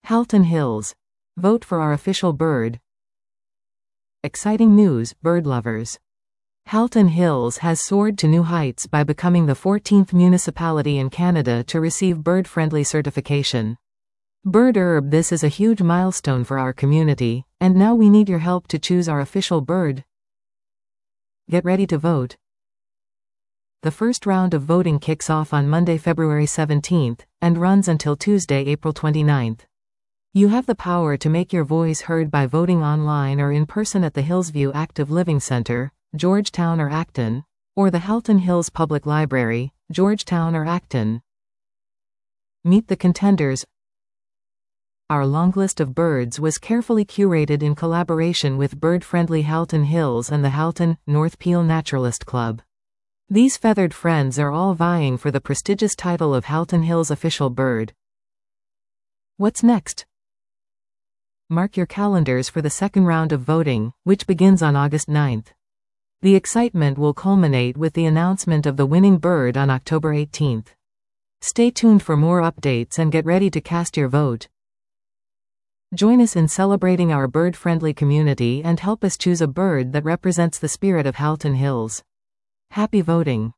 Halton Hills. Vote for our official bird. Exciting news, bird lovers. Halton Hills has soared to new heights by becoming the 14th municipality in Canada to receive bird-friendly certification. Bird Herb, this is a huge milestone for our community, and now we need your help to choose our official bird. Get ready to vote. The first round of voting kicks off on Monday, February 17th, and runs until Tuesday, April 29th. You have the power to make your voice heard by voting online or in person at the Hillsview Active Living Centre, Georgetown or Acton, or the Halton Hills Public Library, Georgetown or Acton. Meet the contenders. Our long list of birds was carefully curated in collaboration with bird-friendly Halton Hills and the Halton, North Peel Naturalist Club. These feathered friends are all vying for the prestigious title of Halton Hills official bird. What's next? Mark your calendars for the second round of voting, which begins on August 9th. The excitement will culminate with the announcement of the winning bird on October 18th. Stay tuned for more updates and get ready to cast your vote. Join us in celebrating our bird-friendly community and help us choose a bird that represents the spirit of Halton Hills. Happy voting!